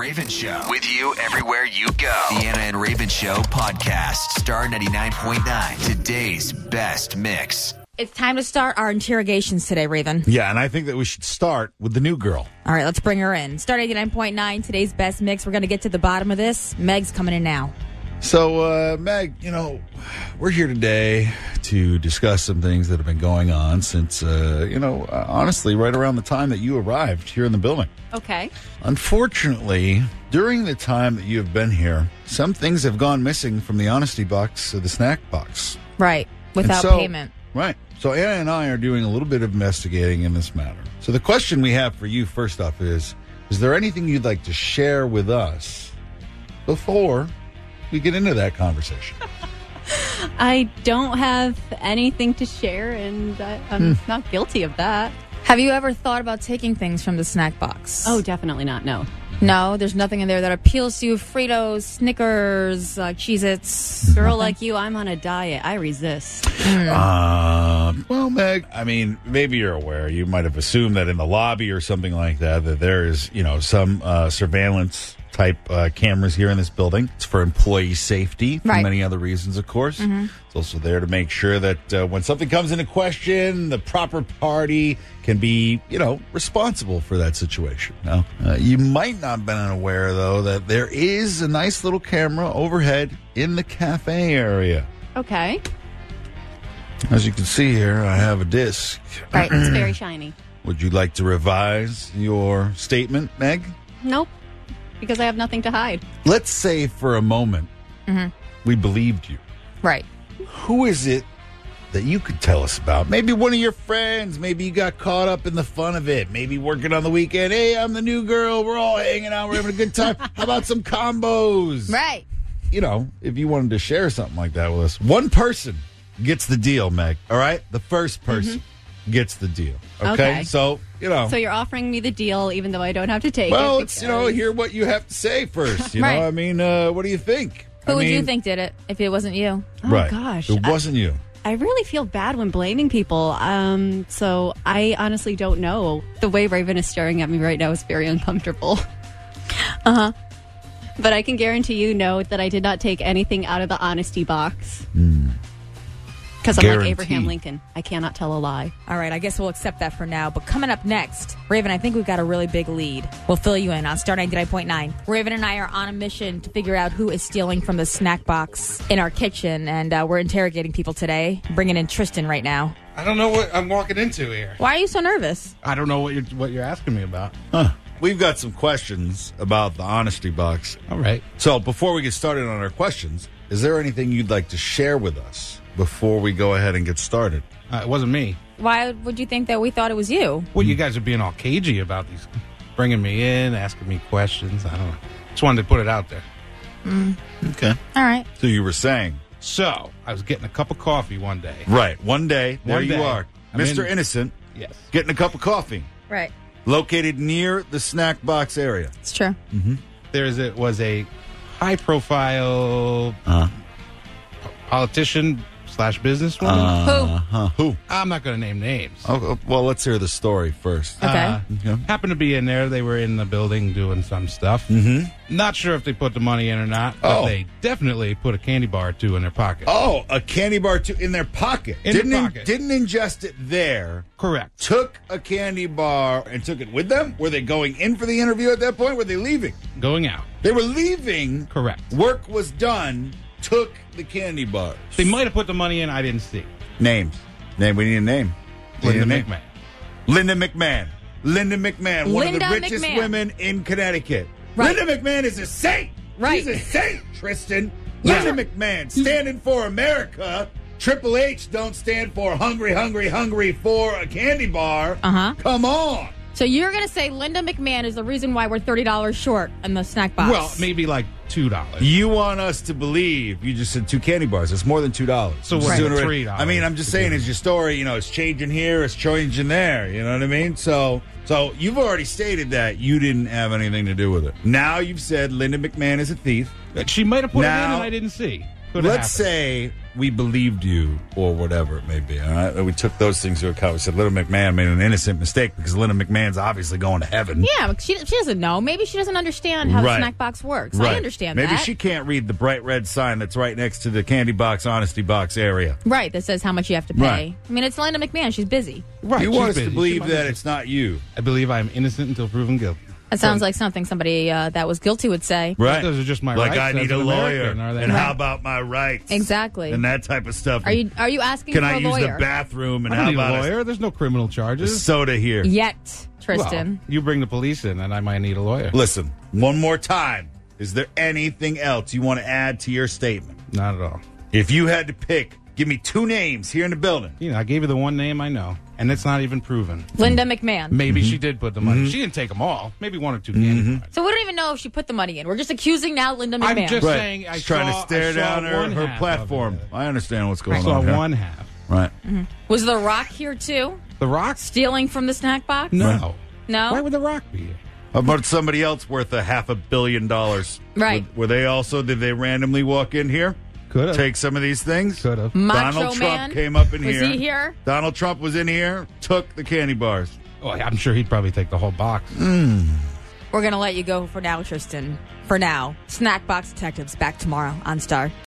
Raven Show. With you everywhere you go. The Anna and Raven Show podcast. Star 99.9. Today's best mix. It's time to start our interrogations today, Raven. Yeah, and I think that we should start with the new girl. All right, let's bring her in. Star 99.9, today's best mix. We're going to get to the bottom of this. Meg's coming in now. So, Meg, we're here today to discuss some things that have been going on since, honestly, right around the time that you arrived here in the building. Okay. Unfortunately, during the time that you have been here, some things have gone missing from the honesty box to the snack box. Right, without payment. Right. So Anna and I are doing a little bit of investigating in this matter. So the question we have for you first off is there anything you'd like to share with us before we get into that conversation? I don't have anything to share, and I'm not guilty of that. Have you ever thought about taking things from the snack box? Oh, definitely not, no. No, there's nothing in there that appeals to you. Fritos, Snickers, Cheez-Its. Girl like you, I'm on a diet. I resist. Well, Meg, maybe you're aware. You might have assumed that in the lobby or something like that there is, some surveillance type cameras here in this building. It's for employee safety, for many other reasons, of course. Mm-hmm. It's also there to make sure that when something comes into question, the proper party can be, responsible for that situation. Now, you might not have been unaware, though, that there is a nice little camera overhead in the cafe area. Okay. As you can see here, I have a disc. Right, it's very shiny. Would you like to revise your statement, Meg? Nope, because I have nothing to hide. Let's say for a moment we believed you. Right. Who is it that you could tell us about? Maybe one of your friends. Maybe you got caught up in the fun of it. Maybe working on the weekend. Hey, I'm the new girl. We're all hanging out. We're having a good time. How about some combos? Right. If you wanted to share something like that with us, one person gets the deal, Meg. All right? The first person gets the deal. Okay? So, So you're offering me the deal even though I don't have to take it. Well, it's, hear what you have to say first. Right. What do you think? Who would you think did it if it wasn't you? Oh, right. gosh. It wasn't you. I really feel bad when blaming people. So I honestly don't know. The way Raven is staring at me right now is very uncomfortable. Uh-huh. But I can guarantee you that I did not take anything out of the honesty box. Because I'm like Abraham Lincoln. I cannot tell a lie. All right, I guess we'll accept that for now. But coming up next, Raven, I think we've got a really big lead. We'll fill you in on Star 99.9. Raven and I are on a mission to figure out who is stealing from the snack box in our kitchen. And we're interrogating people today. Bringing in Tristan right now. I don't know what I'm walking into here. Why are you so nervous? I don't know what you're asking me about. Huh. We've got some questions about the honesty box. All right. So before we get started on our questions, is there anything you'd like to share with us before we go ahead and get started? It wasn't me. Why would you think that we thought it was you? Well, you guys are being all cagey about these, bringing me in, asking me questions. I don't know. Just wanted to put it out there. Okay. All right. So you were saying. So I was getting a cup of coffee one day. Right. One day, there One you day, are. I'm Mr. in- Innocent, Yes. getting a cup of coffee. Right. Located near the snack box area. It's true. Was a high-profile politician / businesswoman. Who? I'm not going to name names. Oh, well, let's hear the story first. Okay. Happened to be in there. They were in the building doing some stuff. Not sure if they put the money in or not, but they definitely put a candy bar or two in their pocket. Oh, a candy bar in their pocket. In their pocket. Didn't ingest it there. Correct. Took a candy bar and took it with them? Were they going in for the interview at that point? Were they leaving? Going out. They were leaving. Correct. Work was done. Took the candy bars. They might have put the money in. I didn't see. Names. We need a name. Linda McMahon. Linda McMahon. One of the richest women in Connecticut. Right. Linda McMahon is a saint. Right. She's a saint, Tristan. Yeah. Linda McMahon standing for America. Triple H don't stand for hungry for a candy bar. Come on. So you're going to say Linda McMahon is the reason why we're $30 short in the snack box? Well, maybe like $2. You want us to believe you just said 2 candy bars. It's more than $2. So we're at $3. I'm just saying, it's your story. It's changing here, it's changing there. You know what I mean? So you've already stated that you didn't have anything to do with it. Now you've said Linda McMahon is a thief. She might have put it in and I didn't see. Let's say we believed you or whatever it may be. All right, we took those things into account. We said Linda McMahon made an innocent mistake because Linda McMahon's obviously going to heaven. Yeah, but she doesn't know. Maybe she doesn't understand how the snack box works. Right. I understand Maybe that. she can't read the bright red sign that's right next to the candy box, honesty box area. Right, that says how much you have to pay. Right. I mean, it's Linda McMahon. She's busy. Right. You she's want us busy. to believe that it's not you. I believe I am innocent until proven guilty. That sounds like something somebody that was guilty would say. Right. Those are just my like rights I need as a an lawyer. American, are they And not? how about my rights? Exactly. And that type of stuff. Are you asking Can for I a use lawyer? the bathroom? And I don't how need about a lawyer. There's no criminal a charges. soda here? Yet, Tristan. Well, you bring the police in, and I might need a lawyer. Listen, one more time. Is there anything else you want to add to your statement? Not at all. If you had to pick, give me 2 names here in the building. You know, I gave you the one name I know, and it's not even proven. Linda McMahon. Maybe she did put the money. She didn't take them all. Maybe 1 or 2 candy bars. So we don't even know if she put the money in. We're just accusing now Linda McMahon. I'm just saying, I She's trying saw- to stare I saw down one her half platform. of it. I understand what's I going saw on here. one half. Right. Was The Rock here too? The Rock? Stealing from the snack box? No. Right. No? Why would The Rock be here? How about somebody else worth $500 million? Right. Were they also, did they randomly walk in here? Could have. Take some of these things? Could have. Macho Donald Man? Trump came up in Was here. he here? Donald Trump was in here, took the candy bars. Oh, I'm sure he'd probably take the whole box. We're going to let you go for now, Tristan. For now. Snack Box Detectives back tomorrow on Star.